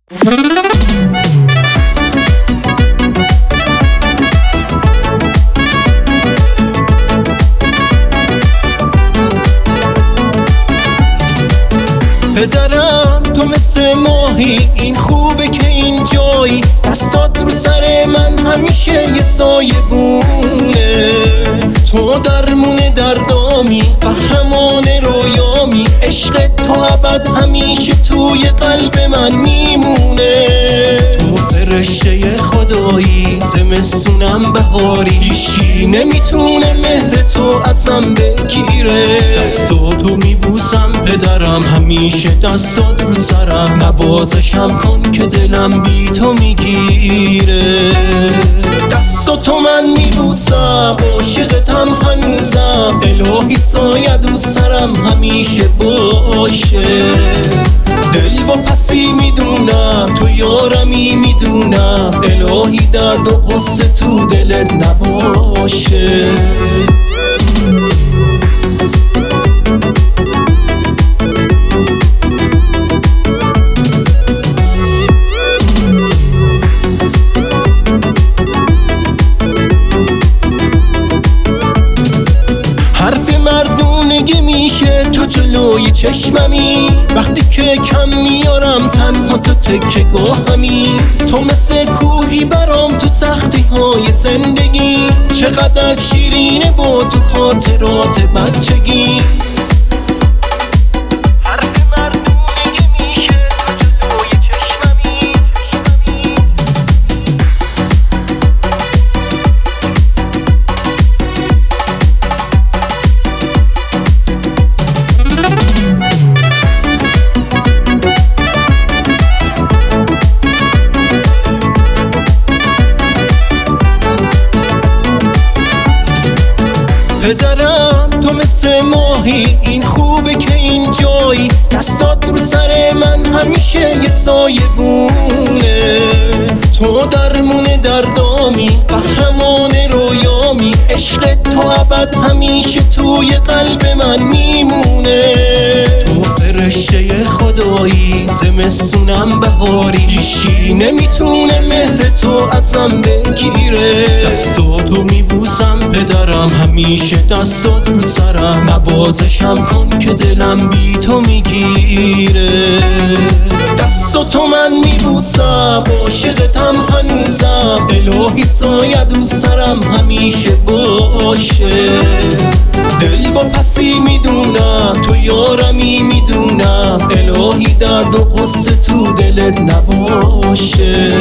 پدرم تو مثل ماهی، این خوبه که این جایی، دستات رو سر من همیشه یه سایه بونه. تو درمون دردامی، قهرمان رویامی، عشق تو ابد همیشه توی قلب من میمونه. تو فرشته خدایی، زمستونم بهاری، هیچی نمیتونه مهر تو ازم بگیره. دستاتو میبوسم پدرم، همیشه دستات رو سرم، نوازشم کن که دلم بی تو میگیره. دستاتو من میبوسم، عاشقتم هنوزم، الهی سایت رو سرم همیشه باشه. دل و پسی میدونم تو یارمی میدونم، الهی درد و قصه تو دلت نباشه. میشه تو جلوی چشممی، وقتی که کم میارم تنها تو تکه گاهمی. تو مثل کوهی برام تو سختی های زندگی، چقدر شیرینه با تو خاطرات بچگی. پدرم تو مثل ماهی، این خوبه که این جایی، دستات رو سر من همیشه یه سایه بونه. تو درمون دردامی، قهرمان رویامی، عشق تو ابد همیشه توی قلب من میمونه. تو فرشته خدایی، زمستونم بهاری، هیچی نمیتونه مهر تو ازم بگیره. دستاتو میبوسم پدرم، همیشه دستات رو سرم، نوازشم کن که دلم بی تو میگیره. دستاتو من میبوسم، عاشقتم هنوزم، الهی سایت رو سرم همیشه باشه. دل با پسی میدونم تو یارمی میدونم، الهی درد و قصه تو دلت نباشه.